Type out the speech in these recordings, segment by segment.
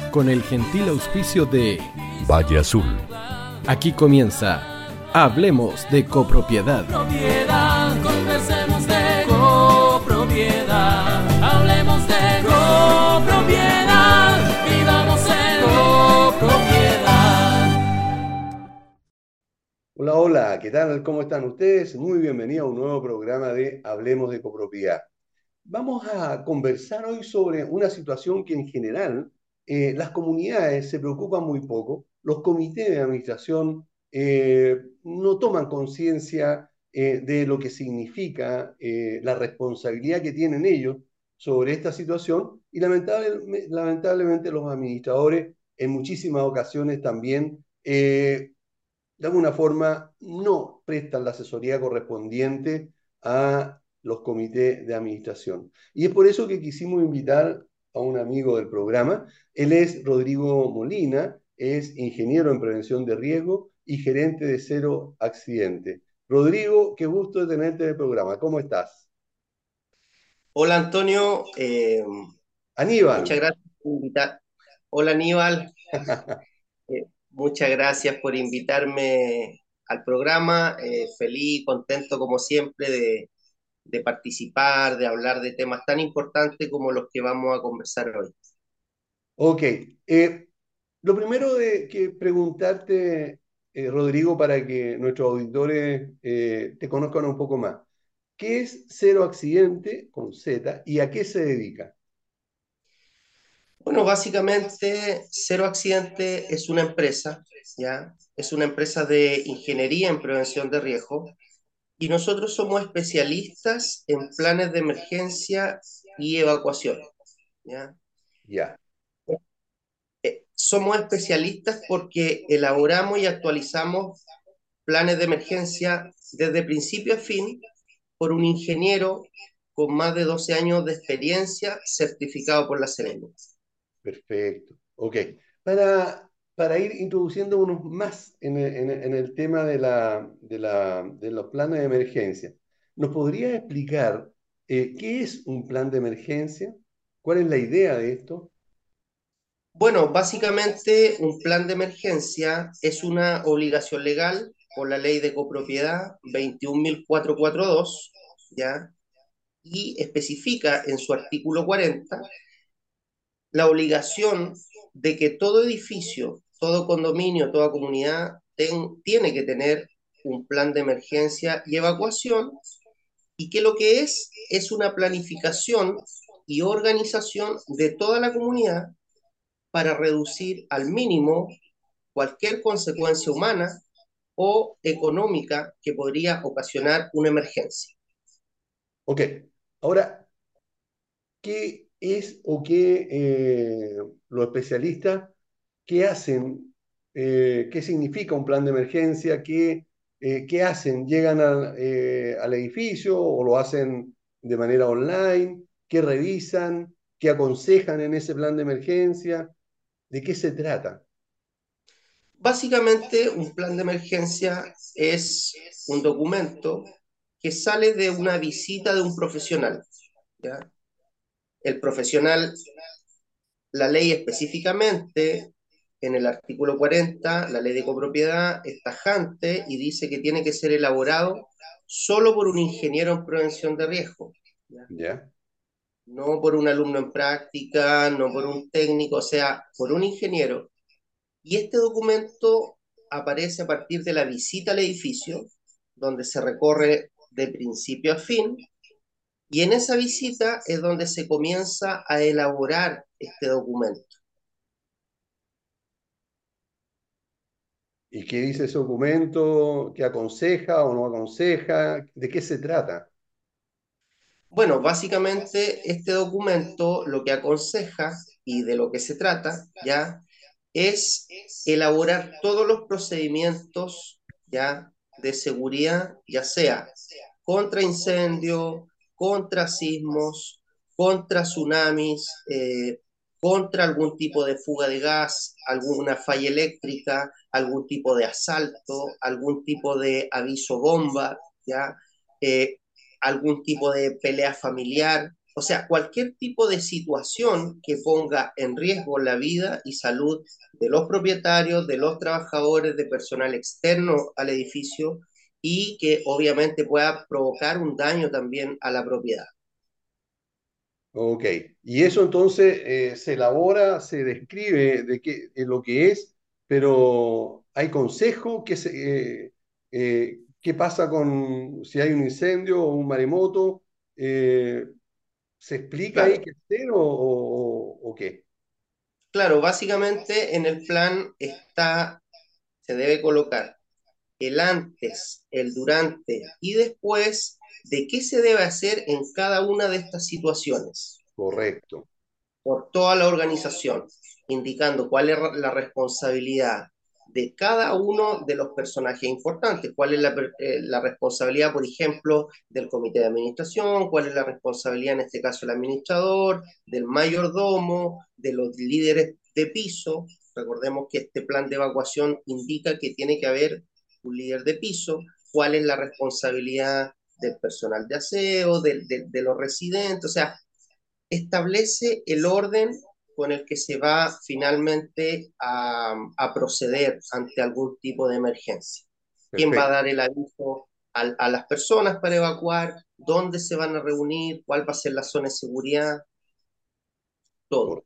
con el gentil auspicio de Valle Azul. Aquí comienza Hablemos de Copropiedad. Propiedad, conversemos de copropiedad. Hablemos de copropiedad, vivamos en copropiedad. Hola, hola, ¿qué tal? ¿Cómo están ustedes? Muy bienvenidos a un nuevo programa de Hablemos de Copropiedad. Vamos a conversar hoy sobre una situación que en general las comunidades se preocupan muy poco, los comités de administración no toman conciencia de lo que significa la responsabilidad que tienen ellos sobre esta situación y lamentablemente los administradores en muchísimas ocasiones también de alguna forma no prestan la asesoría correspondiente a los comités de administración. Y es por eso que quisimos invitar a un amigo del programa. Él es Rodrigo Molina, es ingeniero en prevención de riesgo y gerente de Cero Accidente. Rodrigo, qué gusto de tenerte en el programa. ¿Cómo estás? Hola Antonio, muchas Aníbal. gracias por invitar. Hola Aníbal, muchas gracias por invitarme al programa. Feliz, contento como siempre de participar, de hablar de temas tan importantes como los que vamos a conversar hoy. Ok. Lo primero de que preguntarte, Rodrigo, para que nuestros auditores te conozcan un poco más. ¿Qué es Cero Accidente con Z y a qué se dedica? Bueno, básicamente Cero Accidente es una empresa, ¿ya? Es una empresa de ingeniería en prevención de riesgo. Y nosotros somos especialistas en planes de emergencia y evacuación, ¿ya? Ya, Somos especialistas porque elaboramos y actualizamos planes de emergencia desde principio a fin por un ingeniero con más de 12 años de experiencia certificado por la Serena. perfecto. Ok. Para ir introduciéndonos más en el tema de los planes de emergencia, ¿nos podría explicar qué es un plan de emergencia? ¿Cuál es la idea de esto? Bueno, básicamente un plan de emergencia es una obligación legal por la ley de copropiedad 21.442, ¿ya? Y especifica en su artículo 40 la obligación de que todo edificio, todo condominio, toda comunidad tiene que tener un plan de emergencia y evacuación y que lo que es una planificación y organización de toda la comunidad para reducir al mínimo cualquier consecuencia humana o económica que podría ocasionar una emergencia. Ok. Ahora, ¿qué es o qué los especialistas, qué hacen? ¿Qué significa un plan de emergencia? ¿Qué hacen? ¿Llegan al edificio o lo hacen de manera online? ¿Qué revisan? ¿Qué aconsejan en ese plan de emergencia? ¿De qué se trata? Básicamente, un plan de emergencia es un documento que sale de una visita de un profesional, ¿ya? El profesional, la ley específicamente, en el artículo 40, la ley de copropiedad, es tajante y dice que tiene que ser elaborado solo por un ingeniero en prevención de riesgo, ¿ya? ¿Ya? No por un alumno en práctica, no por un técnico, o sea, por un ingeniero. Y este documento aparece a partir de la visita al edificio, donde se recorre de principio a fin, y en esa visita es donde se comienza a elaborar este documento. ¿Y qué dice ese documento? ¿Qué aconseja o no aconseja? ¿De qué se trata? Bueno, básicamente este documento lo que aconseja y de lo que se trata ya es elaborar todos los procedimientos ya de seguridad, ya sea contra incendio, contra sismos, contra tsunamis, contra algún tipo de fuga de gas, alguna falla eléctrica, algún tipo de asalto, algún tipo de aviso bomba, ¿ya? Eh, algún tipo de pelea familiar. o sea, cualquier tipo de situación que ponga en riesgo la vida y salud de los propietarios, de los trabajadores, de personal externo al edificio y que obviamente pueda provocar un daño también a la propiedad. Ok, y eso entonces se elabora, se describe lo que es, pero hay consejo qué pasa con si hay un incendio o un maremoto, eh, ¿se explica ahí Claro, qué hacer o qué? claro, básicamente en el plan está, se debe colocar el antes, el durante y después de qué se debe hacer en cada una de estas situaciones Correcto, por toda la organización, indicando cuál es la responsabilidad de cada uno de los personajes importantes, cuál es la responsabilidad, por ejemplo, del comité de administración, cuál es la responsabilidad, en este caso, del administrador, del mayordomo, de los líderes de piso. Recordemos que este plan de evacuación indica que tiene que haber un líder de piso, cuál es la responsabilidad del personal de aseo, de los residentes, o sea, establece el orden con el que se va finalmente a proceder ante algún tipo de emergencia. ¿Quién va a perfecto. dar el aviso a las personas para evacuar? ¿Dónde se van a reunir? ¿Cuál va a ser la zona de seguridad? Todo.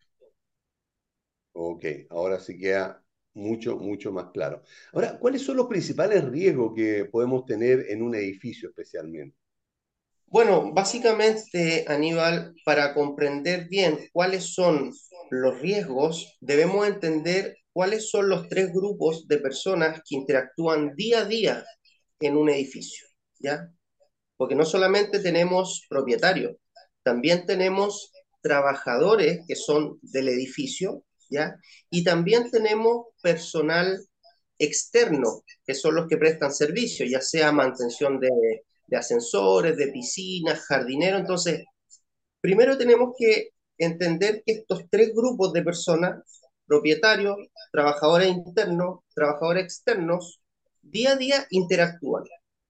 Ok, ahora sí queda mucho más claro. Ahora, ¿cuáles son los principales riesgos que podemos tener en un edificio especialmente? Bueno, básicamente, Aníbal, para comprender bien cuáles son los riesgos, debemos entender cuáles son los tres grupos de personas que interactúan día a día en un edificio, ¿ya? Porque no solamente tenemos propietarios, también tenemos trabajadores que son del edificio, ¿ya? Y también tenemos personal externo, que son los que prestan servicio, ya sea mantención de ascensores, de piscinas, jardineros. Entonces, primero tenemos que entender que estos tres grupos de personas, propietarios, trabajadores internos, trabajadores externos, día a día interactúan.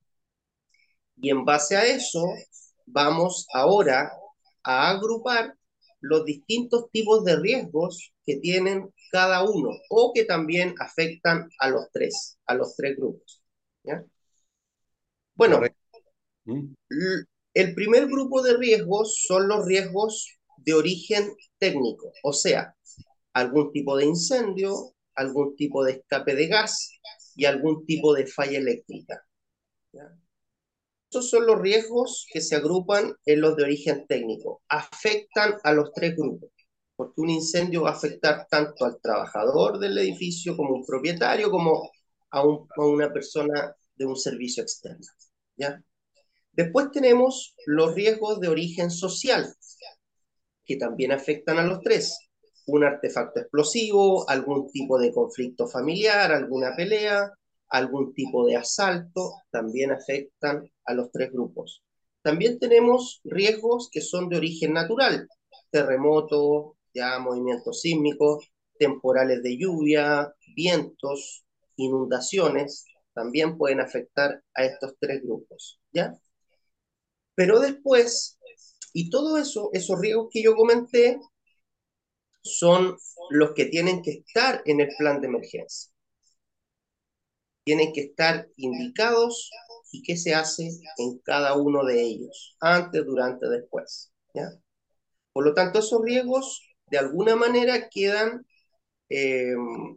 Y en base a eso, vamos ahora a agrupar los distintos tipos de riesgos que tienen cada uno o que también afectan a los tres grupos. ¿Ya? Bueno, Correcto. ¿Mm? el primer grupo de riesgos son los riesgos de origen técnico, o sea, algún tipo de incendio, algún tipo de escape de gas y algún tipo de falla eléctrica. ¿Ya? Esos son los riesgos que se agrupan en los de origen técnico. Afectan a los tres grupos, porque un incendio va a afectar tanto al trabajador del edificio como un propietario, como a una persona de un servicio externo. ¿Ya? Después tenemos los riesgos de origen social, que también afectan a los tres. Un artefacto explosivo, algún tipo de conflicto familiar, alguna pelea, algún tipo de asalto, también afectan a los tres grupos. También tenemos riesgos que son de origen natural, terremotos, ya movimientos sísmicos, temporales de lluvia, vientos, inundaciones, también pueden afectar a estos tres grupos, ¿ya? Pero después, y todo eso, esos riesgos que yo comenté, son los que tienen que estar en el plan de emergencia. Tienen que estar indicados y qué se hace en cada uno de ellos, antes, durante, después. ¿Ya? Por lo tanto, esos riesgos de alguna manera quedan eh,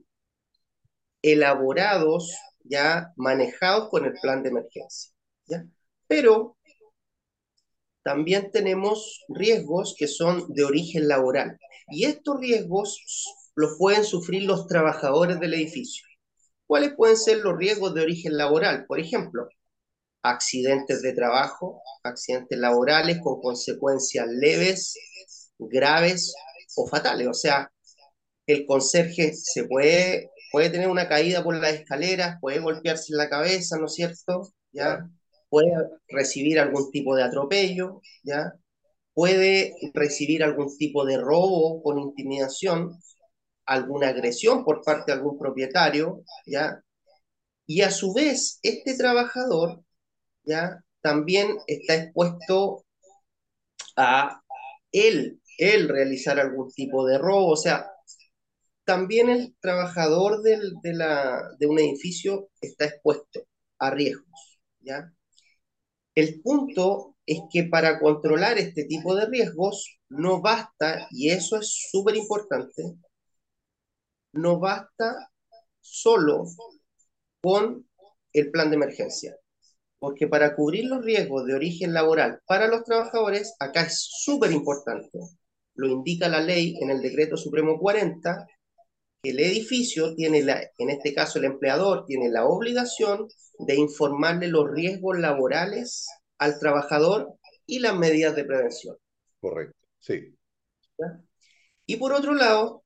elaborados, ya manejados con el plan de emergencia. ¿Ya? Pero también tenemos riesgos que son de origen laboral. Y estos riesgos los pueden sufrir los trabajadores del edificio. ¿Cuáles pueden ser los riesgos de origen laboral? Por ejemplo, accidentes de trabajo, accidentes laborales con consecuencias leves, graves o fatales. O sea, el conserje puede tener una caída por las escaleras, puede golpearse en la cabeza, ¿no es cierto? ¿Ya? Claro. Puede recibir algún tipo de atropello, ¿ya? Puede recibir algún tipo de robo con intimidación, alguna agresión por parte de algún propietario, ¿ya? Y a su vez, este trabajador, ¿ya? También está expuesto a él realizar algún tipo de robo. O sea, también el trabajador de un edificio está expuesto a riesgos, ¿ya? El punto es que para controlar este tipo de riesgos no basta, y eso es súper importante, no basta solo con el plan de emergencia. Porque para cubrir los riesgos de origen laboral para los trabajadores, acá es súper importante, lo indica la ley en el Decreto Supremo 40, que el edificio tiene, en este caso el empleador, tiene la obligación de informarle los riesgos laborales al trabajador y las medidas de prevención. Correcto, sí. ¿Ya? Y por otro lado,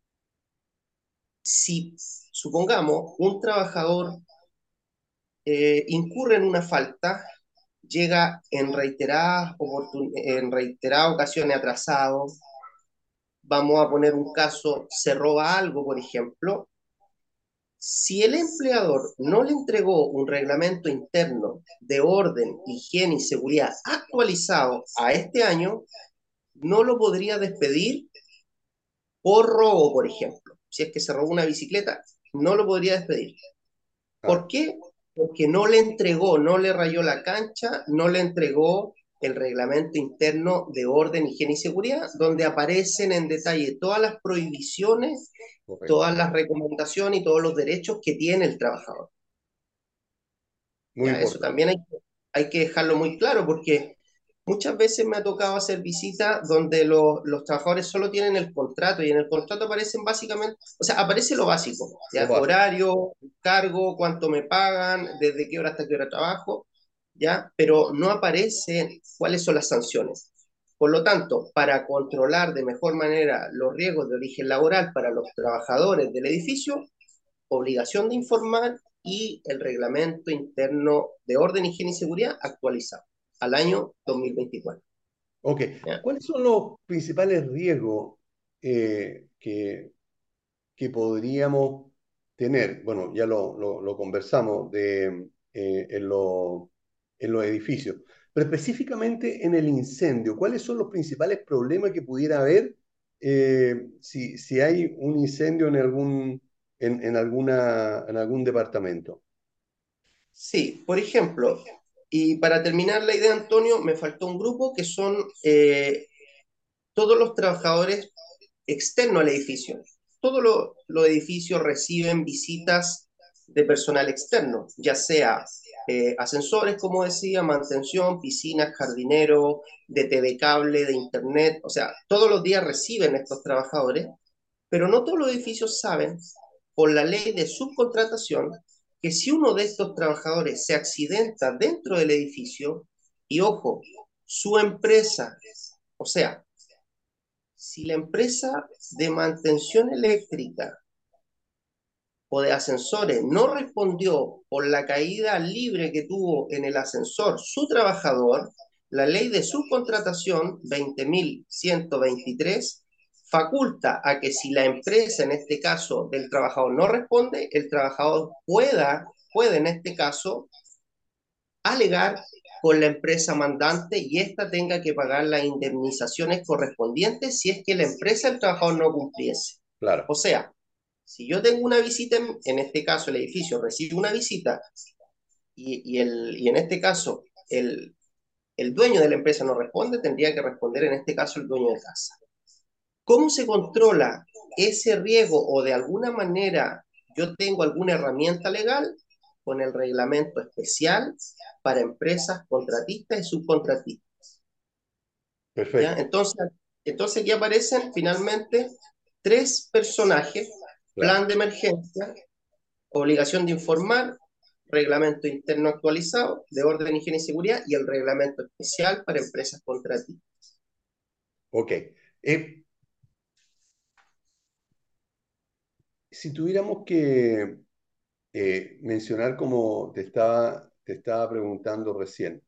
si supongamos un trabajador incurre en una falta, llega en reiteradas ocasiones atrasado, vamos a poner un caso, se roba algo, por ejemplo, si el empleador no le entregó un reglamento interno de orden, higiene y seguridad actualizado a este año, no lo podría despedir por robo, por ejemplo. Si es que se robó una bicicleta, no lo podría despedir. Ah, ¿Por qué? Porque no le entregó, no le rayó la cancha, no le entregó el reglamento interno de orden, higiene y seguridad, donde aparecen en detalle todas las prohibiciones, correcto. todas las recomendaciones y todos los derechos que tiene el trabajador. Muy Ya, eso importante. también hay que dejarlo muy claro porque muchas veces me ha tocado hacer visitas donde los trabajadores solo tienen el contrato y en el contrato aparecen básicamente, o sea, aparece lo básico, Lo ¿ya? básico. Horario, cargo, cuánto me pagan, desde qué hora hasta qué hora trabajo, ¿ya? Pero no aparece cuáles son las sanciones. Por lo tanto, para controlar de mejor manera los riesgos de origen laboral para los trabajadores del edificio, obligación de informar y el reglamento interno de orden, higiene y seguridad actualizado al año 2024. Ok. ¿Ya? ¿Cuáles son los principales riesgos que podríamos tener? Bueno, ya lo conversamos en los edificios, pero específicamente en el incendio, ¿cuáles son los principales problemas que pudiera haber si hay un incendio en algún departamento? Sí, por ejemplo, y para terminar la idea, Antonio, me faltó un grupo que son todos los trabajadores externos al edificio. Todos los edificios reciben visitas de personal externo, ya sea ascensores, como decía, mantención, piscinas, jardinero, de TV cable, de internet, o sea, todos los días reciben estos trabajadores, pero no todos los edificios saben, por la ley de subcontratación, que si uno de estos trabajadores se accidenta dentro del edificio, y ojo, su empresa, o sea, si la empresa de mantención eléctrica o de ascensores no respondió por la caída libre que tuvo en el ascensor su trabajador, la ley de subcontratación 20.123 faculta a que si la empresa, en este caso del trabajador, no responde, el trabajador puede en este caso alegar con la empresa mandante y ésta tenga que pagar las indemnizaciones correspondientes si es que la empresa del trabajador no cumpliese. Claro, O sea, si yo tengo una visita, en este caso el edificio recibe una visita y en este caso el dueño de la empresa no responde, tendría que responder en este caso el dueño de casa. ¿Cómo se controla ese riesgo o de alguna manera yo tengo alguna herramienta legal? Con el reglamento especial para empresas contratistas y subcontratistas. ¿Ya? perfecto, Entonces aquí aparecen finalmente tres personajes: claro. plan de emergencia, obligación de informar, reglamento interno actualizado de orden, higiene y seguridad y el reglamento especial para empresas contratistas. Ok. Si tuviéramos que mencionar como te estaba preguntando recién,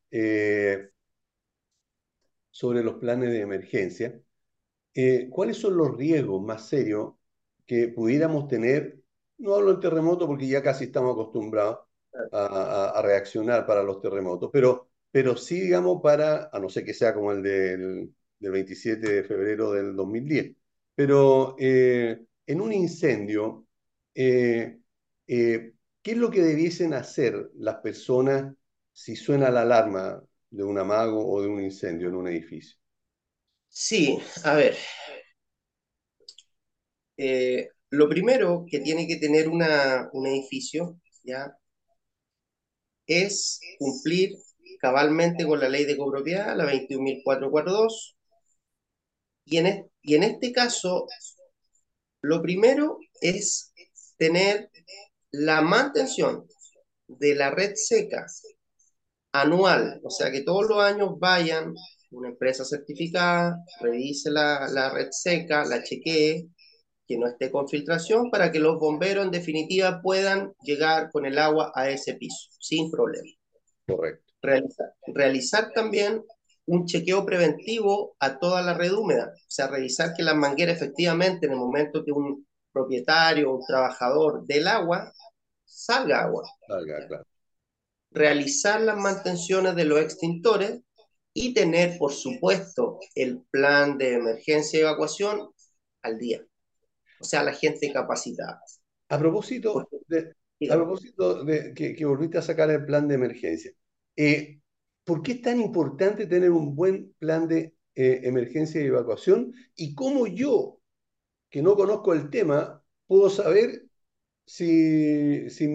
sobre los planes de emergencia, ¿cuáles son los riesgos más serios que pudiéramos tener? No hablo del terremoto porque ya casi estamos acostumbrados a reaccionar para los terremotos, pero sí, digamos, a no ser que sea como el del 27 de febrero del 2010. Pero en un incendio, eh, ¿qué es lo que debiesen hacer las personas si suena la alarma de un amago o de un incendio en un edificio? Sí, a ver, lo primero que tiene que tener un edificio, ¿ya? Es cumplir cabalmente con la ley de copropiedad, la 21.442, y en este caso, lo primero es tener la mantención de la red seca anual, o sea, que todos los años vayan una empresa certificada, revise la red seca, la chequee, que no esté con filtración, para que los bomberos en definitiva puedan llegar con el agua a ese piso, sin problema. Correcto. Realizar también un chequeo preventivo a toda la red húmeda, o sea, revisar que las mangueras efectivamente en el momento que un propietario, un trabajador del agua, salga agua. Salga, claro. Realizar las mantenciones de los extintores y tener, por supuesto, el plan de emergencia y evacuación al día. O sea, la gente capacitada. A propósito Porque, de, a dígame, propósito de que volviste a sacar el plan de emergencia, eh, ¿por qué es tan importante tener un buen plan de emergencia y evacuación? ¿Y cómo yo, que no conozco el tema, puedo saber si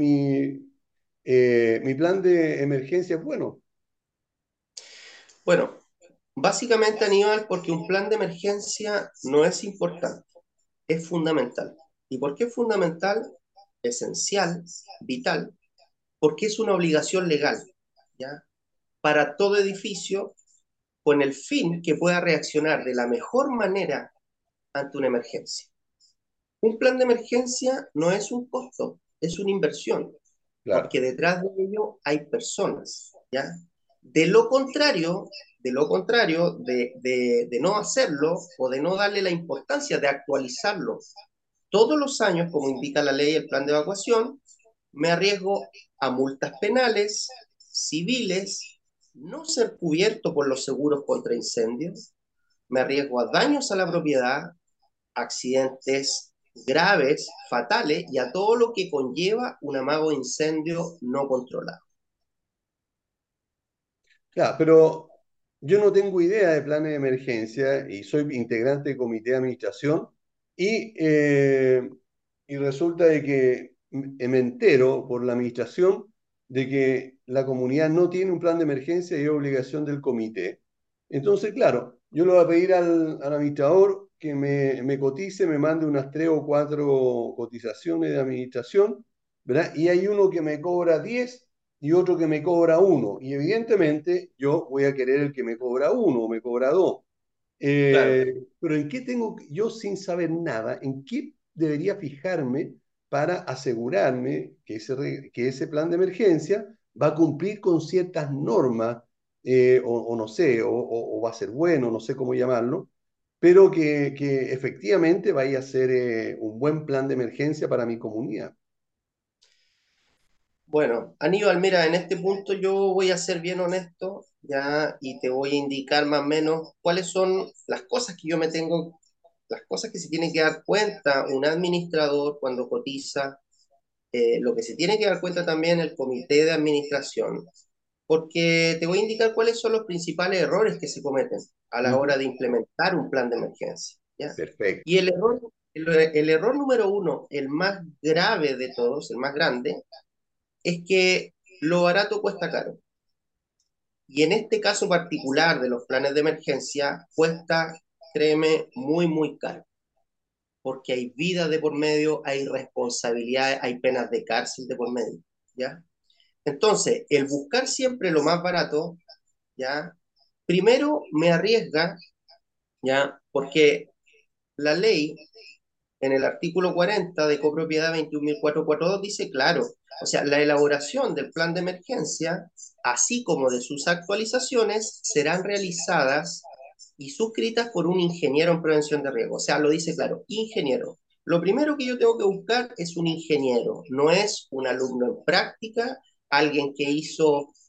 mi plan de emergencia es bueno? bueno, básicamente, Aníbal, porque un plan de emergencia no es importante, es fundamental. ¿Y por qué es fundamental? Esencial, vital, porque es una obligación legal, ¿ya? Para todo edificio con el fin que pueda reaccionar de la mejor manera ante una emergencia. Un plan de emergencia no es un costo, es una inversión, Claro. porque detrás de ello hay personas, ¿ya? De lo contrario, de no hacerlo o de no darle la importancia de actualizarlo todos los años, como indica la ley, el plan de evacuación, me arriesgo a multas penales, civiles, no ser cubierto por los seguros contra incendios, me arriesgo a daños a la propiedad, accidentes graves, fatales y a todo lo que conlleva un amago de incendio no controlado. Claro, pero yo no tengo idea de planes de emergencia y soy integrante del comité de administración y, eh, y resulta de que me entero por la administración de que la comunidad no tiene un plan de emergencia y es obligación del comité. Entonces, claro, yo le voy a pedir al administrador que me cotice, me mande unas 3 o 4 cotizaciones de administración, ¿verdad? Y hay uno que me cobra 10 y otro que me cobra 1. Y evidentemente yo voy a querer el que me cobra 1 o me cobra 2. Claro. Pero ¿en qué tengo, yo sin saber nada, en qué debería fijarme para asegurarme que ese plan de emergencia va a cumplir con ciertas normas, o no sé, o va a ser bueno, no sé cómo llamarlo, pero que efectivamente vaya a ser un buen plan de emergencia para mi comunidad? Bueno, Aníbal, mira, en este punto yo voy a ser bien honesto, ya, y te voy a indicar más o menos cuáles son las cosas que yo me tengo, las cosas que se tiene que dar cuenta un administrador cuando cotiza, lo que se tiene que dar cuenta también el comité de administración, porque te voy a indicar cuáles son los principales errores que se cometen a la Ujú. hora de implementar un plan de emergencia, ¿ya? Perfecto. Y el error número uno, el más grave de todos, el más grande, es que lo barato cuesta caro. Y en este caso particular de los planes de emergencia, cuesta, créeme, muy, muy caro. Porque hay vida de por medio, hay responsabilidades, hay penas de cárcel de por medio, ¿ya? Entonces, el buscar siempre lo más barato, ¿ya? Primero me arriesga, ¿ya? Porque la ley en el artículo 40 de copropiedad 21.442 dice claro, o sea, la elaboración del plan de emergencia, así como de sus actualizaciones, serán realizadas y suscritas por un ingeniero en prevención de riesgo. O sea, lo dice claro, ingeniero. Lo primero que yo tengo que buscar es un ingeniero, no es un alumno en práctica, alguien que hizo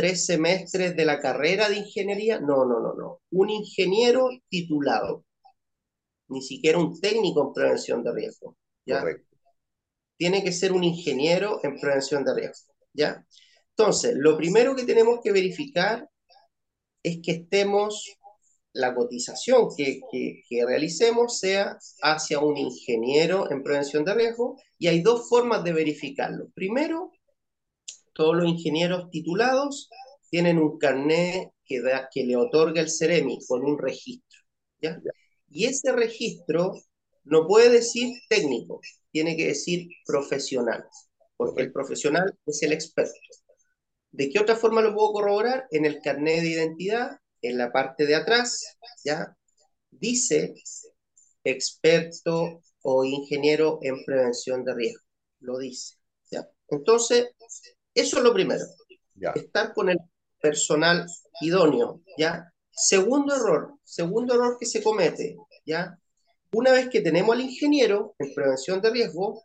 3 semestres de la carrera de ingeniería. No, no, no, no. Un ingeniero titulado, ni siquiera un técnico en prevención de riesgo, ¿ya? Correcto. Tiene que ser un ingeniero en prevención de riesgo, ¿ya? Entonces, lo primero que tenemos que verificar es que la cotización que realicemos sea hacia un ingeniero en prevención de riesgo, y hay dos formas de verificarlo. Primero, todos los ingenieros titulados tienen un carnet que le otorga el Ceremi con un registro, ¿ya? Ya. Y ese registro no puede decir técnico, tiene que decir profesional, porque el Correcto. profesional es el experto. ¿De qué otra forma lo puedo corroborar? En el carnet de identidad, en la parte de atrás, ¿ya? Dice experto o ingeniero en prevención de riesgo. Lo dice, ¿ya? Entonces, eso es lo primero, Ya. estar con el personal idóneo, ¿ya? Segundo error que se comete, ¿ya? Una vez que tenemos al ingeniero en prevención de riesgo,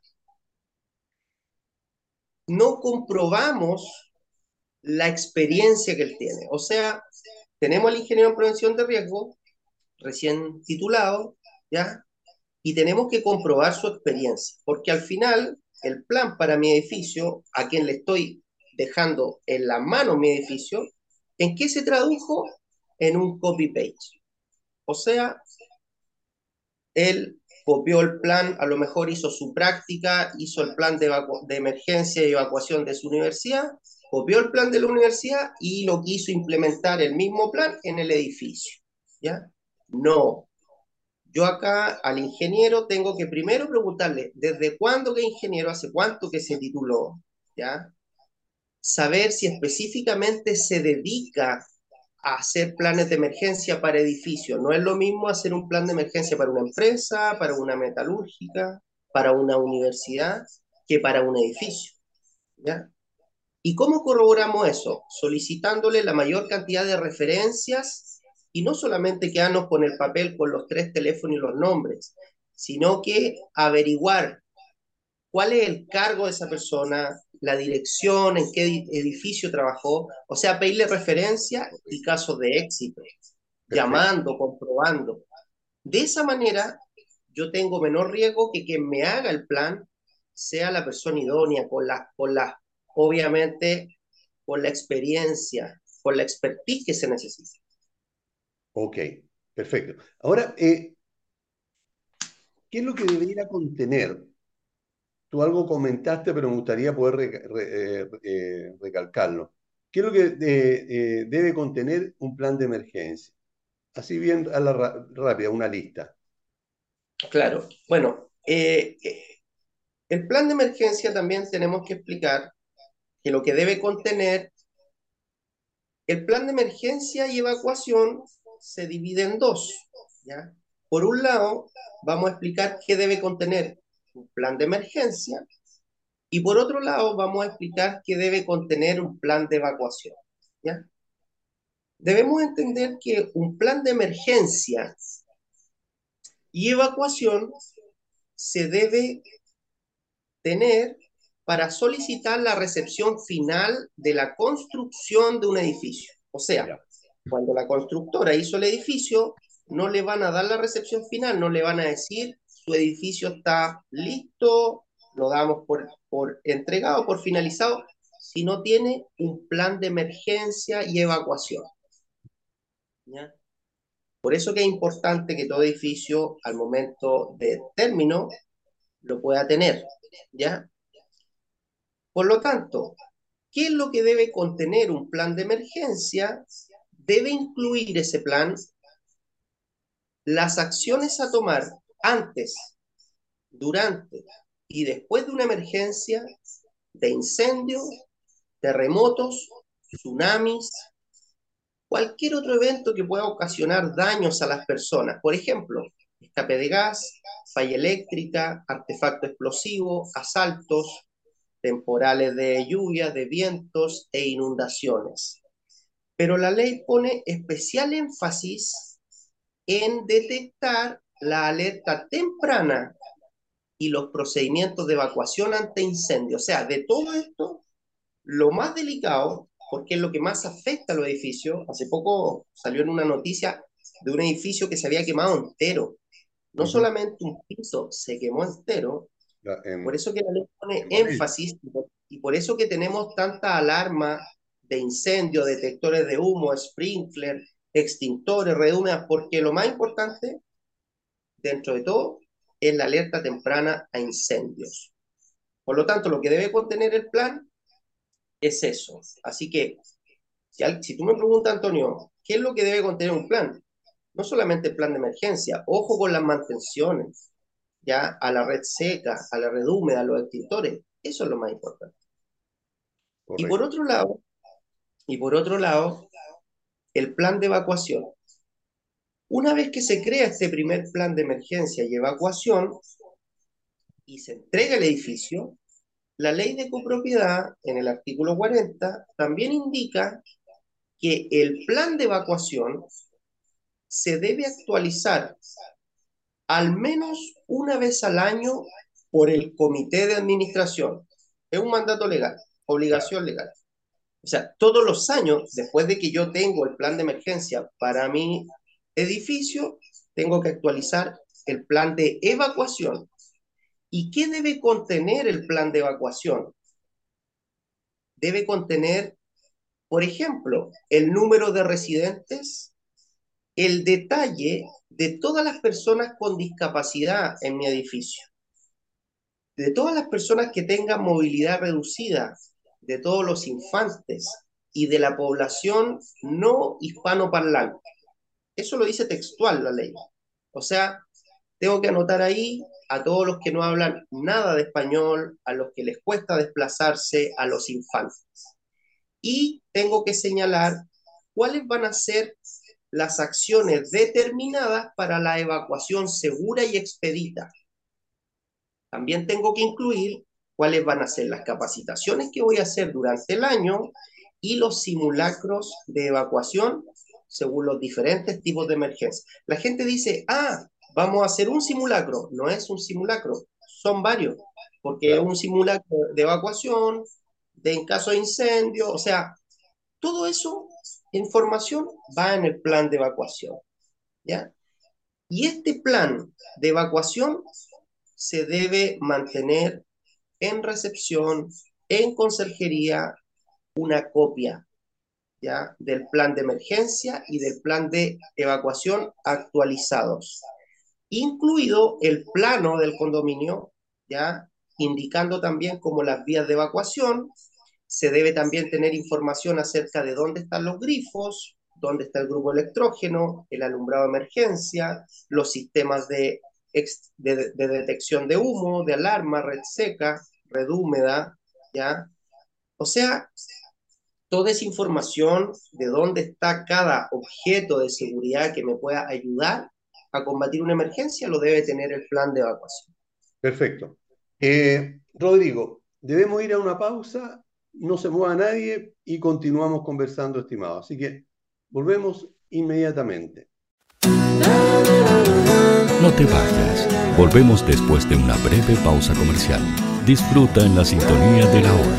no comprobamos la experiencia que él tiene. O sea, tenemos al ingeniero en prevención de riesgo, recién titulado, ¿ya? Y tenemos que comprobar su experiencia, porque al final el plan para mi edificio, a quien le estoy dejando en la mano mi edificio, ¿en qué se tradujo? En un copy-paste. O sea, él copió el plan, a lo mejor hizo su práctica, hizo el plan de emergencia y evacuación de su universidad, copió el plan de la universidad y lo quiso implementar el mismo plan en el edificio, ¿ya? No. Yo acá al ingeniero tengo que primero preguntarle, ¿desde cuándo que es ingeniero? ¿Hace cuánto que se tituló? ¿Ya? Saber si específicamente se dedica a hacer planes de emergencia para edificios. No es lo mismo hacer un plan de emergencia para una empresa, para una metalúrgica, para una universidad, que para un edificio, ¿ya? ¿Y cómo corroboramos eso? Solicitándole la mayor cantidad de referencias, y no solamente quedarnos con el papel con los 3 teléfonos y los nombres, sino que averiguar cuál es el cargo de esa persona, la dirección, en qué edificio trabajó, o sea, pedirle referencia y casos de éxito, Perfecto. llamando, comprobando. De esa manera, yo tengo menor riesgo que quien me haga el plan sea la persona idónea, obviamente, con la experiencia, con la expertise que se necesita. Ok. Perfecto. Ahora, ¿qué es lo que debería contener? Tú algo comentaste, pero me gustaría poder recalcarlo. ¿Qué es lo que debe contener un plan de emergencia? Así bien a la rápida, una lista. Claro, bueno, el plan de emergencia también tenemos que explicar que lo que debe contener, el plan de emergencia y evacuación se divide en dos, ¿ya? Por un lado, vamos a explicar qué debe contener un plan de emergencia, y por otro lado, vamos a explicar qué debe contener un plan de evacuación, ¿ya? Debemos entender que un plan de emergencia y evacuación se debe tener para solicitar la recepción final de la construcción de un edificio. O sea, Ya. cuando la constructora hizo el edificio, no le van a dar la recepción final, no le van a decir su edificio está listo, lo damos por entregado, por finalizado, si no tiene un plan de emergencia y evacuación, ¿ya? Por eso que es importante que todo edificio, al momento de término, lo pueda tener, ¿ya? Por lo tanto, ¿qué es lo que debe contener un plan de emergencia? Debe incluir ese plan las acciones a tomar antes, durante y después de una emergencia de incendio, terremotos, tsunamis, cualquier otro evento que pueda ocasionar daños a las personas. Por ejemplo, escape de gas, falla eléctrica, artefacto explosivo, asaltos, temporales de lluvia, de vientos e inundaciones. Pero la ley pone especial énfasis en detectar la alerta temprana y los procedimientos de evacuación ante incendio. O sea, de todo esto, lo más delicado porque es lo que más afecta a los edificios. Hace poco salió en una noticia de un edificio que se había quemado entero. No Ujú. solamente un piso se quemó entero, por eso que la ley pone en Bolivia. énfasis y por eso que tenemos tanta alarma de incendio, detectores de humo, sprinkler, extintores, redúmedas, porque lo más importante, dentro de todo, es la alerta temprana a incendios. Por lo tanto, lo que debe contener el plan es eso. Así que, si tú me preguntas, Antonio, ¿qué es lo que debe contener un plan? No solamente el plan de emergencia, ojo con las mantenciones, ya a la red seca, a la red húmeda, a los extintores. Eso es lo más importante. Y por Correcto. otro lado, y por otro lado, el plan de evacuación. Una vez que se crea este primer plan de emergencia y evacuación y se entrega el edificio, la ley de copropiedad, en el artículo 40, también indica que el plan de evacuación se debe actualizar al menos una vez al año por el comité de administración. Es un mandato legal, Claro. obligación legal. O sea, todos los años, después de que yo tengo el plan de emergencia para mi edificio, tengo que actualizar el plan de evacuación. ¿Y qué debe contener el plan de evacuación? Debe contener, por ejemplo, el número de residentes, el detalle de todas las personas con discapacidad en mi edificio, de todas las personas que tengan movilidad reducida, de todos los infantes y de la población no hispanoparlante. Eso lo dice textual la ley. O sea, tengo que anotar ahí a todos los que no hablan nada de español, a los que les cuesta desplazarse, a los infantes. Y tengo que señalar cuáles van a ser las acciones determinadas para la evacuación segura y expedita. También tengo que incluir cuáles van a ser las capacitaciones que voy a hacer durante el año y los simulacros de evacuación según los diferentes tipos de emergencia. La gente dice, vamos a hacer un simulacro. No es un simulacro, son varios, porque es Claro. un simulacro de evacuación, de en caso de incendio, o sea, todo eso, información, va en el plan de evacuación, ¿ya? Y este plan de evacuación se debe mantener en recepción, en conserjería, una copia, ¿ya? Del plan de emergencia y del plan de evacuación actualizados, incluido el plano del condominio, ¿ya? Indicando también como las vías de evacuación. Se debe también tener información acerca de dónde están los grifos, dónde está el grupo electrógeno, el alumbrado de emergencia, los sistemas de detección de humo, de alarma, red seca, red húmeda, ¿ya? O sea, toda esa información de dónde está cada objeto de seguridad que me pueda ayudar a combatir una emergencia lo debe tener el plan de evacuación. Perfecto. Rodrigo, debemos ir a una pausa, no se mueva nadie y continuamos conversando, estimado. Así que volvemos inmediatamente. No te vayas. Volvemos después de una breve pausa comercial. Disfruta en la sintonía de la hora.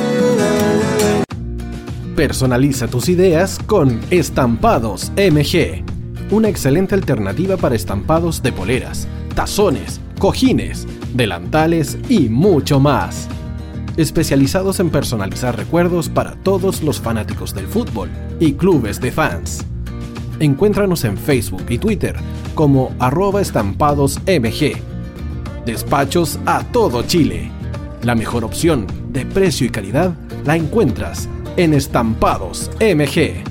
Personaliza tus ideas con Estampados MG. Una excelente alternativa para estampados de poleras, tazones, cojines, delantales y mucho más. Especializados en personalizar recuerdos para todos los fanáticos del fútbol y clubes de fans. Encuéntranos en Facebook y Twitter como @estampadosmg. Despachos a todo Chile. La mejor opción de precio y calidad la encuentras en Estampados MG.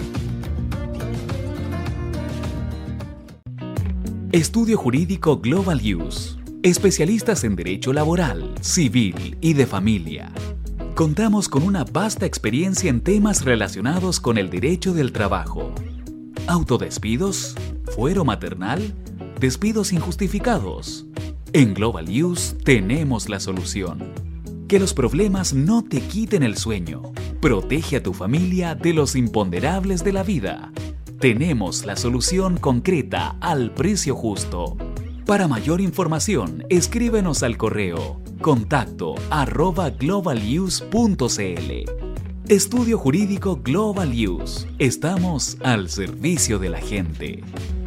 Estudio Jurídico Global Use. Especialistas en Derecho Laboral, Civil y de Familia. Contamos con una vasta experiencia en temas relacionados con el derecho del trabajo. Autodespidos, fuero maternal, despidos injustificados. En Global Use tenemos la solución. Que los problemas no te quiten el sueño. Protege a tu familia de los imponderables de la vida. Tenemos la solución concreta al precio justo. Para mayor información, escríbenos al correo contacto@globaluse.cl. Estudio Jurídico Global Use. Estamos al servicio de la gente.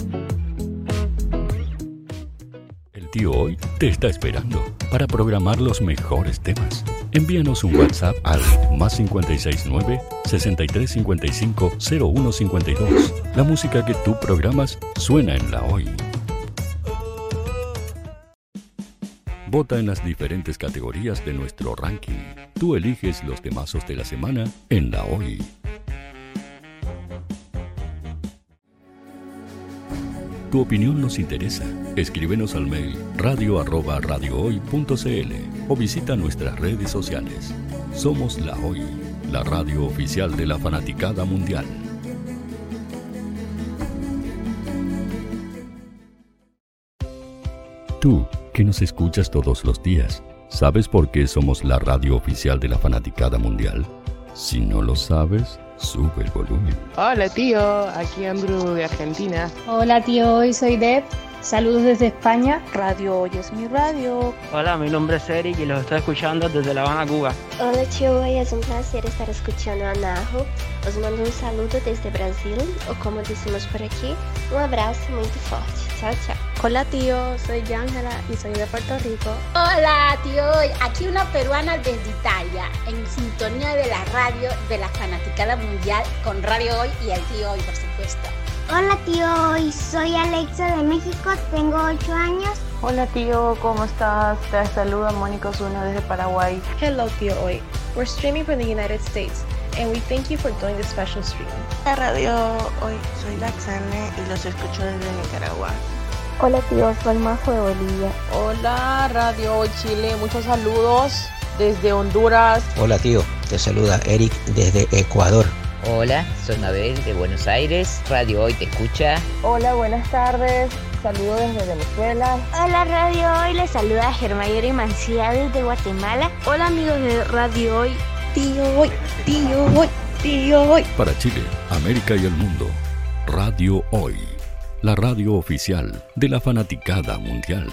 El tío Hoy te está esperando para programar los mejores temas. Envíanos un WhatsApp al +569 6355 0152. La música que tú programas suena en La Hoy. Vota en las diferentes categorías de nuestro ranking. Tú eliges los temazos de la semana en La Hoy. Tu opinión nos interesa. Escríbenos al mail radio@radiohoy.cl o visita nuestras redes sociales. Somos La Hoy, la radio oficial de la fanaticada mundial. Tú, que nos escuchas todos los días, ¿sabes por qué somos la radio oficial de la fanaticada mundial? Si no lo sabes, sube el volumen. Hola tío, aquí Andrew de Argentina. Hola tío, hoy soy Deb. Saludos desde España. Radio Hoy es mi radio. Hola, mi nombre es Eric y los estoy escuchando desde La Habana, Cuba. Hola tío, hoy es un placer estar escuchando a Najo. Os mando un saludo desde Brasil, o como decimos por aquí, un abrazo muy fuerte. Chao, chao. Hola tío, soy Ángela y soy de Puerto Rico. Hola tío, aquí una peruana desde Italia, en sintonía de la radio de la fanaticada mundial con Radio Hoy y el tío Hoy, por supuesto. Hola tío, hoy soy Alexa de México, tengo 8 años. Hola tío, ¿cómo estás? Te saluda Mónica Osuna desde Paraguay. Hello tío Hoy, we're streaming from the United States and we thank you for doing this special stream. La Radio Hoy, soy Laxane y los escucho desde Nicaragua. Hola tío, soy Majo de Bolivia. Hola Radio Hoy Chile, muchos saludos desde Honduras. Hola tío, te saluda Eric desde Ecuador. Hola, soy Mabel de Buenos Aires, Radio Hoy te escucha. Hola, buenas tardes, saludos desde Venezuela. Hola Radio Hoy, les saluda Germayori Mancía desde Guatemala. Hola amigos de Radio Hoy, tío Hoy, tío Hoy, tío Hoy. Para Chile, América y el mundo, Radio Hoy, la radio oficial de la fanaticada mundial.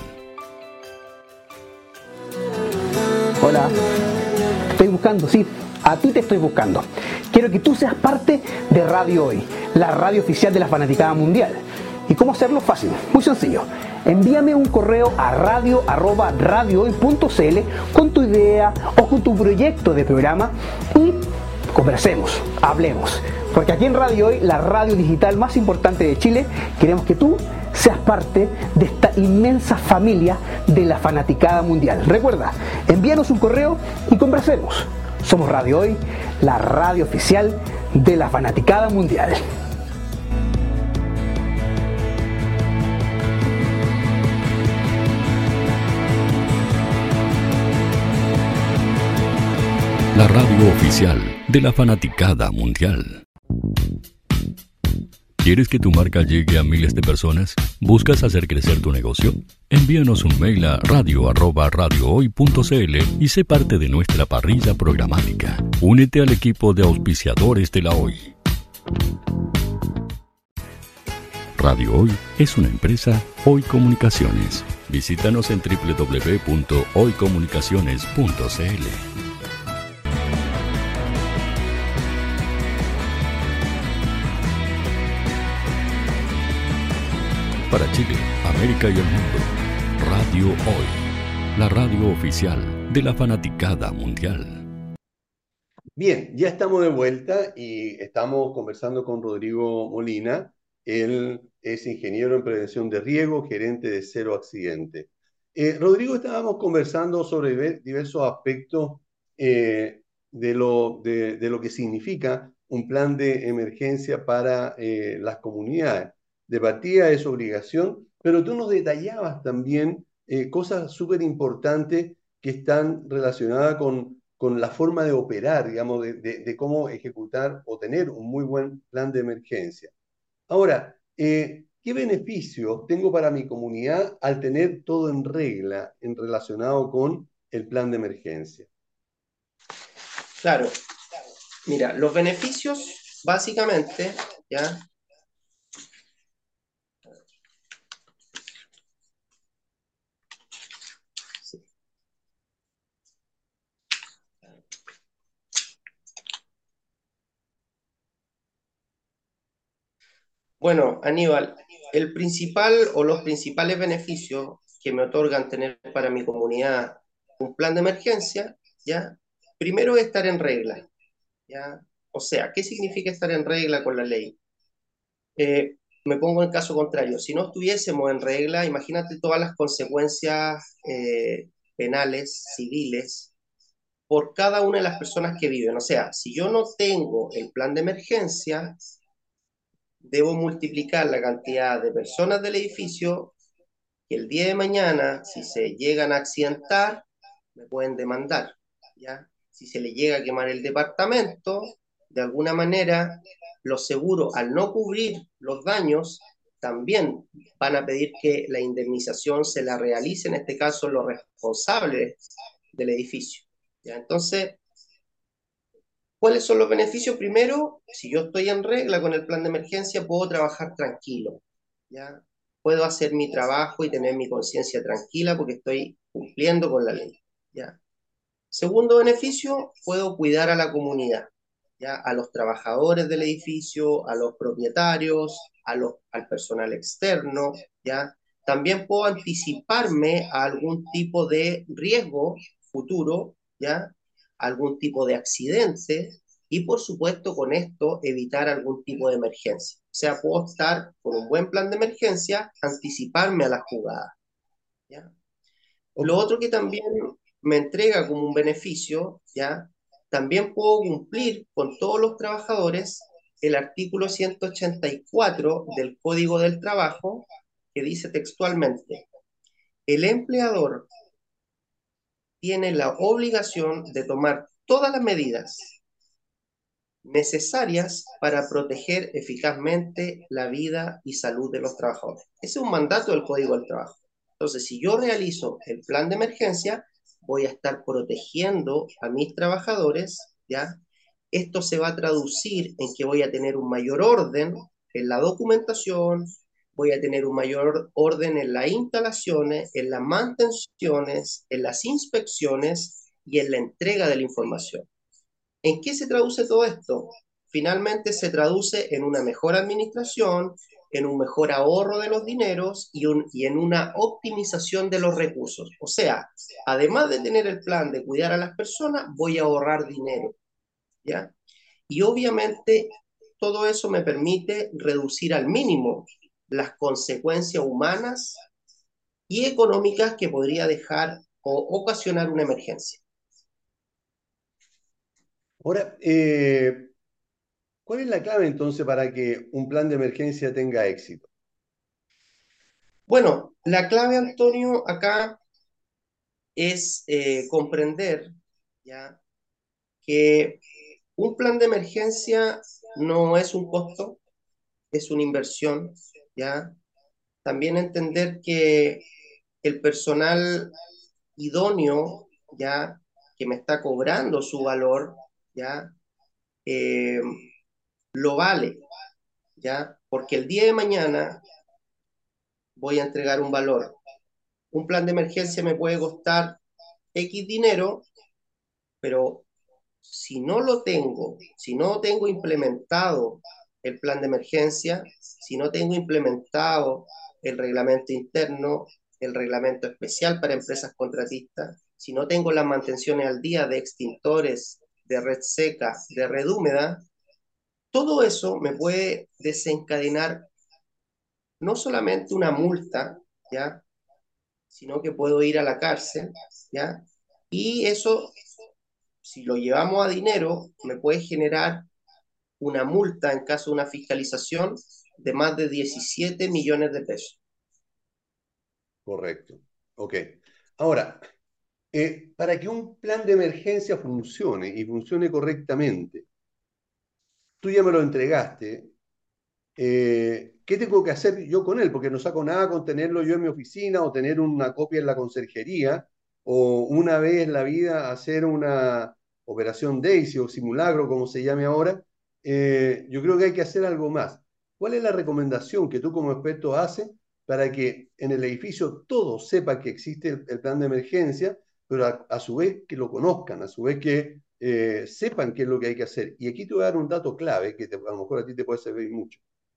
Hola, estoy buscando, sí, a ti te estoy buscando. Quiero que tú seas parte de Radio Hoy, la radio oficial de la fanaticada mundial. ¿Y cómo hacerlo? Fácil, muy sencillo. Envíame un correo a radio@radiohoy.cl con tu idea o con tu proyecto de programa y conversemos, hablemos. Porque aquí en Radio Hoy, la radio digital más importante de Chile, queremos que tú seas parte de esta inmensa familia de la fanaticada mundial. Recuerda, envíanos un correo y conversemos. Somos Radio Hoy, la radio oficial de la fanaticada mundial. La radio oficial de la fanaticada mundial. ¿Quieres que tu marca llegue a miles de personas? ¿Buscas hacer crecer tu negocio? Envíanos un mail a radio@radiohoy.cl y sé parte de nuestra parrilla programática. Únete al equipo de auspiciadores de La Hoy. Radio Hoy es una empresa Hoy Comunicaciones. Visítanos en www.hoycomunicaciones.cl. Para Chile, América y el mundo, Radio Hoy, la radio oficial de la fanaticada mundial. Bien, ya estamos de vuelta y estamos conversando con Rodrigo Molina. Él es ingeniero en prevención de riesgo, gerente de Cero Accidente. Rodrigo, estábamos conversando sobre diversos aspectos de lo que significa un plan de emergencia para las comunidades. De partida es obligación, pero tú nos detallabas también cosas súper importantes que están relacionadas con la forma de operar, digamos, de cómo ejecutar o tener un muy buen plan de emergencia. Ahora, ¿qué beneficios tengo para mi comunidad al tener todo en regla en relacionado con el plan de emergencia? Claro. Mira, los beneficios, básicamente, ¿ya? Bueno, Aníbal, el principal o los principales beneficios que me otorgan tener para mi comunidad un plan de emergencia, ¿ya? Primero es estar en regla, ¿ya? O sea, ¿qué significa estar en regla con la ley? Me pongo en caso contrario, si no estuviésemos en regla, imagínate todas las consecuencias penales, civiles, por cada una de las personas que viven. O sea, si yo no tengo el plan de emergencia, debo multiplicar la cantidad de personas del edificio que el día de mañana, si se llegan a accidentar, me pueden demandar, ¿ya? Si se le llega a quemar el departamento, de alguna manera, los seguros, al no cubrir los daños, también van a pedir que la indemnización se la realice, en este caso, los responsables del edificio, ¿ya? Entonces, ¿cuáles son los beneficios? Primero, si yo estoy en regla con el plan de emergencia, puedo trabajar tranquilo, ¿ya? Puedo hacer mi trabajo y tener mi conciencia tranquila porque estoy cumpliendo con la ley, ¿ya? Segundo beneficio, puedo cuidar a la comunidad, ¿ya? A los trabajadores del edificio, a los propietarios, al personal externo, ¿ya? También puedo anticiparme a algún tipo de riesgo futuro, ¿ya? Algún tipo de accidente y, por supuesto, con esto evitar algún tipo de emergencia. O sea, puedo estar con un buen plan de emergencia, anticiparme a las jugadas, ¿ya? Lo otro que también me entrega como un beneficio, ¿ya? También puedo cumplir con todos los trabajadores el artículo 184 del Código del Trabajo, que dice textualmente: el empleador tiene la obligación de tomar todas las medidas necesarias para proteger eficazmente la vida y salud de los trabajadores. Ese es un mandato del Código del Trabajo. Entonces, si yo realizo el plan de emergencia, voy a estar protegiendo a mis trabajadores, ¿ya? Esto se va a traducir en que voy a tener un mayor orden en la documentación, voy a tener un mayor orden en las instalaciones, en las mantenciones, en las inspecciones y en la entrega de la información. ¿En qué se traduce todo esto? Finalmente se traduce en una mejor administración, en un mejor ahorro de los dineros y en una optimización de los recursos. O sea, además de tener el plan de cuidar a las personas, voy a ahorrar dinero, ¿ya? Y obviamente todo eso me permite reducir al mínimo las consecuencias humanas y económicas que podría dejar o ocasionar una emergencia. Ahora, ¿cuál es la clave entonces para que un plan de emergencia tenga éxito? Bueno, la clave, Antonio, acá es comprender, ¿ya?, que un plan de emergencia no es un costo, es una inversión, ¿ya? También entender que el personal idóneo, ¿ya?, que me está cobrando su valor, ¿ya?, lo vale, ¿ya? Porque el día de mañana voy a entregar un valor. Un plan de emergencia me puede costar X dinero, pero si no tengo implementado el plan de emergencia, si no tengo implementado el reglamento interno, el reglamento especial para empresas contratistas, si no tengo las mantenciones al día de extintores, de red seca, de red húmeda, todo eso me puede desencadenar no solamente una multa, ¿ya?, sino que puedo ir a la cárcel, ¿ya? Y eso, si lo llevamos a dinero, me puede generar una multa en caso de una fiscalización de más de 17 millones de pesos. Correcto. Ok. Ahora, para que un plan de emergencia funcione y funcione correctamente, tú ya me lo entregaste. ¿Qué tengo que hacer yo con él? Porque no saco nada con tenerlo yo en mi oficina o tener una copia en la conserjería o una vez en la vida hacer una operación Daisy o simulacro, como se llame ahora. Yo creo que hay que hacer algo más. ¿Cuál es la recomendación que tú como experto haces para que en el edificio todos sepan que existe el plan de emergencia, pero a su vez que lo conozcan, a su vez que sepan qué es lo que hay que hacer? Y aquí te voy a dar un dato clave que a lo mejor a ti te puede servir mucho.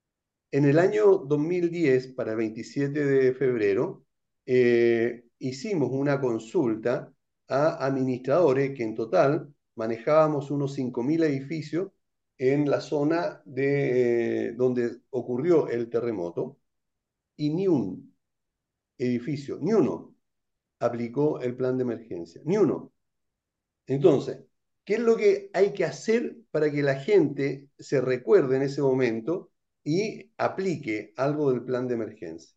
En el año 2010, para el 27 de febrero, hicimos una consulta a administradores que en total manejábamos unos 5.000 edificios en la zona donde ocurrió el terremoto, y ni un edificio, ni uno, aplicó el plan de emergencia, ni uno. Entonces, ¿qué es lo que hay que hacer para que la gente se recuerde en ese momento y aplique algo del plan de emergencia?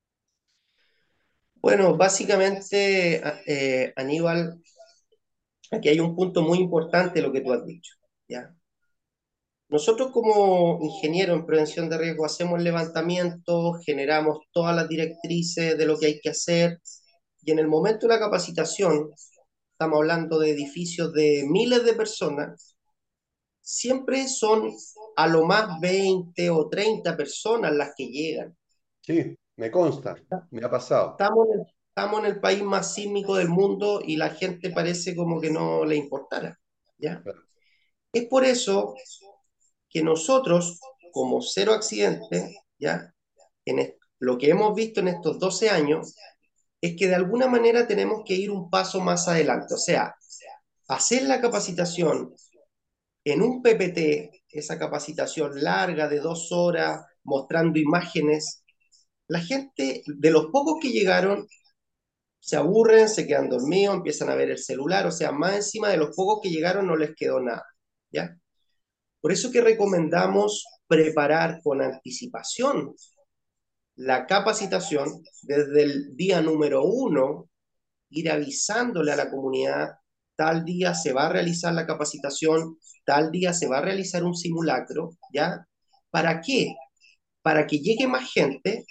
Bueno, básicamente, Aníbal, aquí hay un punto muy importante lo que tú has dicho, ¿ya? Nosotros como ingenieros en prevención de riesgo hacemos el levantamiento, generamos todas las directrices de lo que hay que hacer, y en el momento de la capacitación, estamos hablando de edificios de miles de personas, siempre son a lo más 20 o 30 personas las que llegan. Sí, me consta, me ha pasado. Estamos en el país más sísmico del mundo y la gente parece como que no le importara, ¿ya? Es por eso que nosotros, como Cero Accidente, ¿ya? Lo que hemos visto en estos 12 años es que de alguna manera tenemos que ir un paso más adelante. O sea, hacer la capacitación en un PPT, esa capacitación larga de 2 horas, mostrando imágenes, la gente, de los pocos que llegaron, se aburren, se quedan dormidos, empiezan a ver el celular, o sea, más encima de los pocos que llegaron no les quedó nada, ¿ya? Por eso que recomendamos preparar con anticipación la capacitación desde el día número 1, ir avisándole a la comunidad, tal día se va a realizar la capacitación, tal día se va a realizar un simulacro, ¿ya? ¿Para qué? Para que llegue más gente.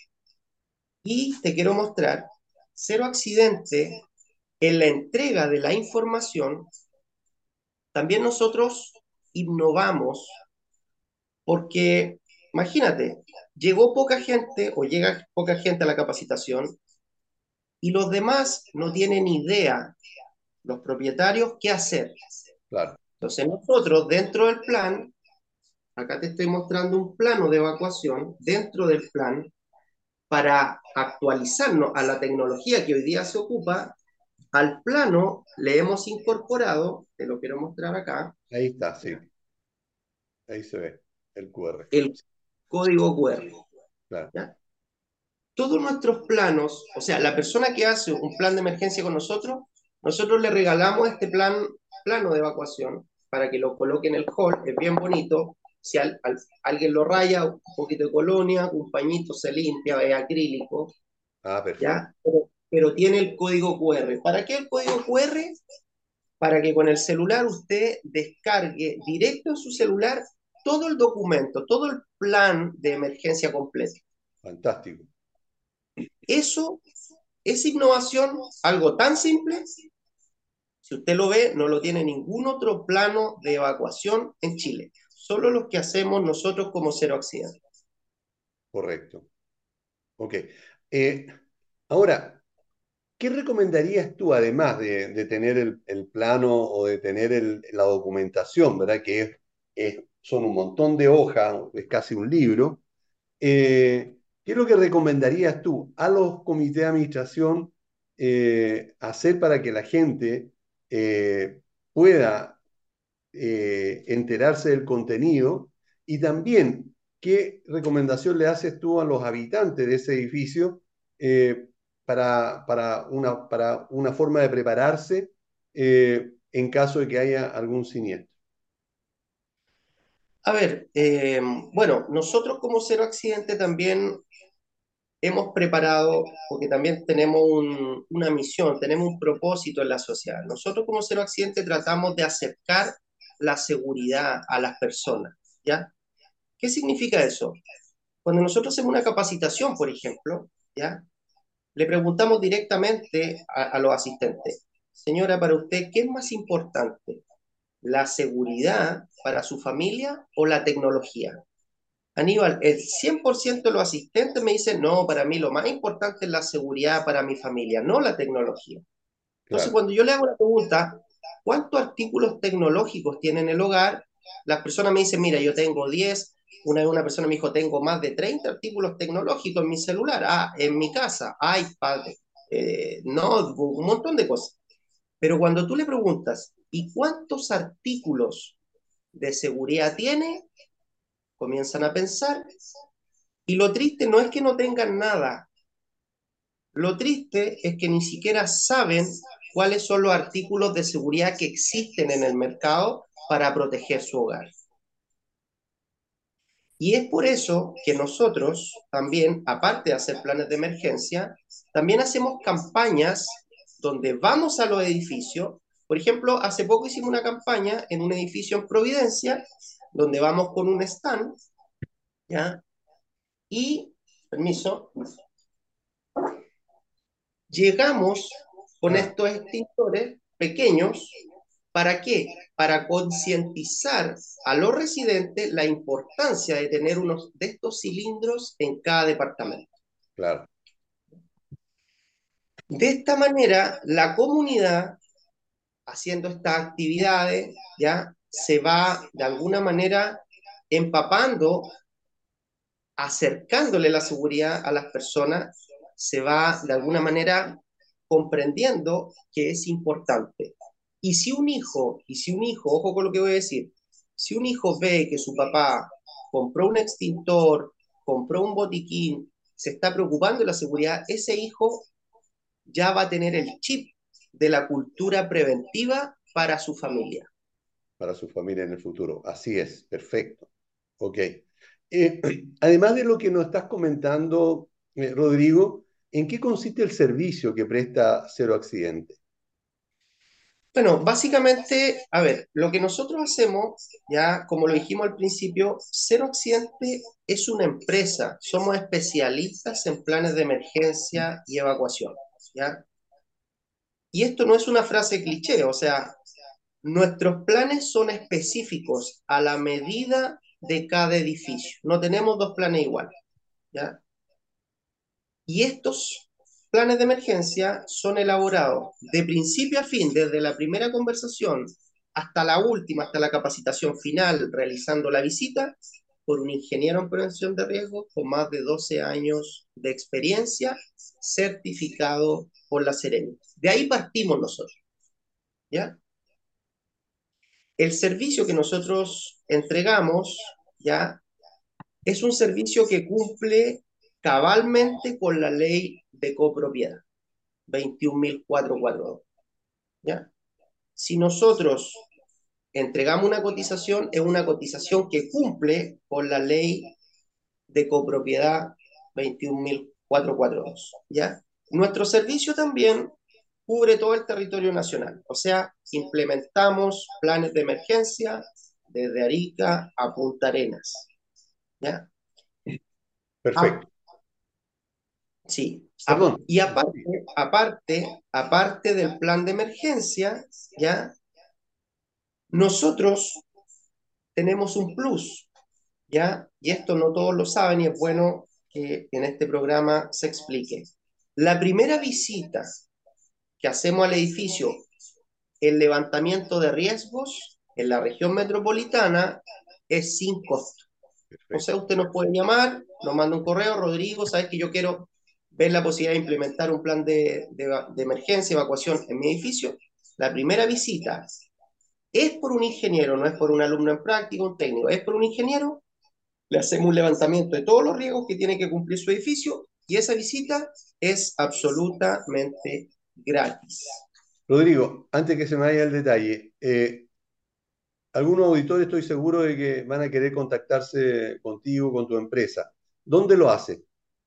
Y te quiero mostrar, Cero Accidente, en la entrega de la información, también nosotros innovamos, porque imagínate, llegó poca gente o llega poca gente a la capacitación y los demás no tienen idea, los propietarios, qué hacer. Claro. Entonces nosotros dentro del plan, acá te estoy mostrando un plano de evacuación, dentro del plan, para actualizarnos a la tecnología que hoy día se ocupa, al plano le hemos incorporado, te lo quiero mostrar acá. Ahí está, sí. Ahí se ve el QR. El código QR. Claro. ¿Ya? Todos nuestros planos, o sea, la persona que hace un plan de emergencia con nosotros le regalamos este plano de evacuación para que lo coloque en el hall, es bien bonito. Si alguien lo raya, un poquito de colonia, un pañito se limpia, es acrílico. Ah, perfecto. ¿Ya? Pero tiene el código QR. ¿Para qué el código QR? Para que con el celular usted descargue directo en su celular todo el documento, todo el plan de emergencia completo. Fantástico. Eso es innovación, algo tan simple. Si usted lo ve, no lo tiene ningún otro plano de evacuación en Chile. Solo los que hacemos nosotros como Cero Accidente. Correcto. Ok. Ahora, ¿qué recomendarías tú, además de tener el plano o de tener la documentación, ¿verdad? Que son un montón de hojas, es casi un libro. ¿Qué es lo que recomendarías tú a los comités de administración hacer para que la gente pueda enterarse del contenido? Y también, ¿qué recomendación le haces tú a los habitantes de ese edificio para una forma de prepararse en caso de que haya algún siniestro? A ver, bueno, nosotros como Cero Accidente también hemos preparado, porque también tenemos una misión, tenemos un propósito en la sociedad. Nosotros como Cero Accidente tratamos de acercar la seguridad a las personas, ¿ya? ¿Qué significa eso? Cuando nosotros hacemos una capacitación, por ejemplo, ¿ya? Le preguntamos directamente a los asistentes, señora, para usted, ¿qué es más importante? ¿La seguridad para su familia o la tecnología? Aníbal, el 100% de los asistentes me dicen, no, para mí lo más importante es la seguridad para mi familia, no la tecnología. Entonces, cuando yo le hago la pregunta, ¿cuántos artículos tecnológicos tiene en el hogar? Las personas me dicen, mira, yo tengo 10, una vez una persona me dijo, tengo más de 30 artículos tecnológicos en mi celular, en mi casa, iPad, notebook, un montón de cosas. Pero cuando tú le preguntas, ¿y cuántos artículos de seguridad tiene? Comienzan a pensar. Y lo triste no es que no tengan nada. Lo triste es que ni siquiera saben cuáles son los artículos de seguridad que existen en el mercado para proteger su hogar. Y es por eso que nosotros también, aparte de hacer planes de emergencia, también hacemos campañas donde vamos a los edificios. Por ejemplo, hace poco hicimos una campaña en un edificio en Providencia, donde vamos con un stand, ¿ya? Y, permiso, llegamos con estos extintores pequeños. ¿Para qué? Para concientizar a los residentes la importancia de tener unos de estos cilindros en cada departamento. Claro. De esta manera, la comunidad, haciendo estas actividades, ya se va de alguna manera empapando, acercándole la seguridad a las personas, se va de alguna manera comprendiendo que es importante. Y si un hijo, ojo con lo que voy a decir, si un hijo ve que su papá compró un extintor, compró un botiquín, se está preocupando de la seguridad, ese hijo ya va a tener el chip de la cultura preventiva para su familia. Para su familia en el futuro. Así es, perfecto. Ok. Además de lo que nos estás comentando, Rodrigo, ¿en qué consiste el servicio que presta Cero Accidente? Bueno, básicamente, a ver, lo que nosotros hacemos, ya como lo dijimos al principio, Cero Accidente es una empresa, somos especialistas en planes de emergencia y evacuación, ¿ya? Y esto no es una frase cliché, o sea, nuestros planes son específicos a la medida de cada edificio, no tenemos dos planes iguales, ¿ya? Y estos planes de emergencia son elaborados de principio a fin, desde la primera conversación hasta la última, hasta la capacitación final, realizando la visita, por un ingeniero en prevención de riesgos con más de 12 años de experiencia, certificado por la Seremi. De ahí partimos nosotros, ¿ya? El servicio que nosotros entregamos, ¿ya? Es un servicio que cumple cabalmente con la ley de copropiedad, 21.442, ¿ya? Si nosotros entregamos una cotización, es una cotización que cumple con la ley de copropiedad 21.442, ¿ya? Nuestro servicio también cubre todo el territorio nacional, o sea, implementamos planes de emergencia desde Arica a Punta Arenas, ¿ya? Perfecto. Sí. Perdón. Y aparte del plan de emergencia, ¿ya? Nosotros tenemos un plus, ¿ya? Y esto no todos lo saben y es bueno que en este programa se explique. La primera visita que hacemos al edificio, el levantamiento de riesgos en la región metropolitana, es sin costo. O sea, usted nos puede llamar, nos manda un correo, Rodrigo, sabes que yo quiero ver la posibilidad de implementar un plan de emergencia, evacuación en mi edificio. La primera visita es por un ingeniero, no es por un alumno en práctica, un técnico, es por un ingeniero. Le hacemos un levantamiento de todos los riesgos que tiene que cumplir su edificio y esa visita es absolutamente gratis. Rodrigo, antes que se me vaya el detalle, algunos auditores estoy seguro de que van a querer contactarse contigo, con tu empresa. ¿Dónde lo hace?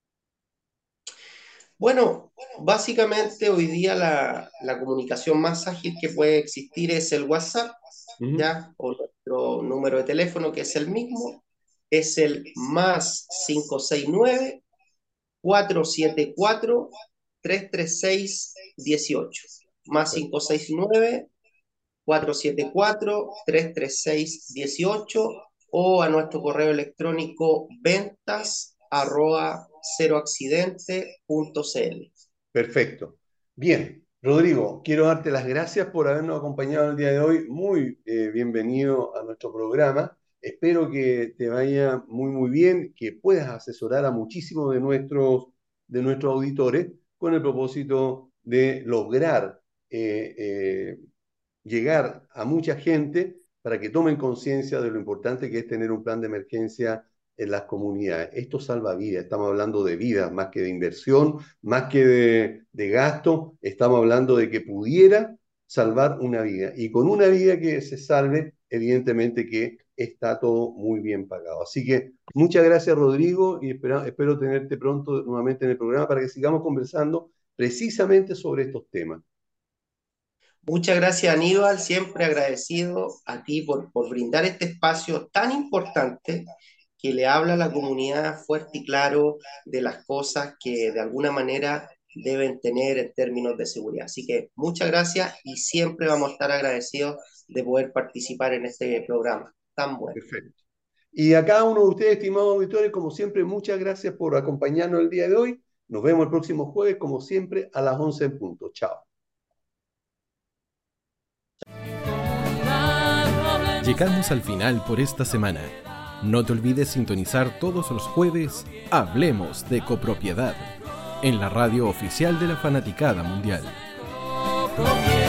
Bueno, básicamente hoy día la comunicación más ágil que puede existir es el WhatsApp, ¿ya? O nuestro número de teléfono, que es el mismo, es el +569 474 336 18. +569 474 336 18 o a nuestro correo electrónico ventas@ceroaccidente.cl. Perfecto. Bien, Rodrigo, quiero darte las gracias por habernos acompañado el día de hoy. Muy bienvenido a nuestro programa. Espero que te vaya muy, muy bien, que puedas asesorar a muchísimos de nuestros auditores con el propósito de lograr llegar a mucha gente para que tomen conciencia de lo importante que es tener un plan de emergencia en las comunidades. Esto salva vidas, estamos hablando de vidas, más que de inversión, más que de gasto, estamos hablando de que pudiera salvar una vida. Y con una vida que se salve, evidentemente que está todo muy bien pagado. Así que muchas gracias, Rodrigo, y espero tenerte pronto nuevamente en el programa para que sigamos conversando precisamente sobre estos temas. Muchas gracias, Aníbal, siempre agradecido a ti por brindar este espacio tan importante que le habla a la comunidad fuerte y claro de las cosas que de alguna manera deben tener en términos de seguridad. Así que muchas gracias y siempre vamos a estar agradecidos de poder participar en este programa tan bueno. Perfecto. Y a cada uno de ustedes, estimados auditores, como siempre, muchas gracias por acompañarnos el día de hoy. Nos vemos el próximo jueves, como siempre, a las 11 en punto. Chao. Llegamos al final por esta semana. No te olvides sintonizar todos los jueves Hablemos de Copropiedad en la radio oficial de la Fanaticada Mundial.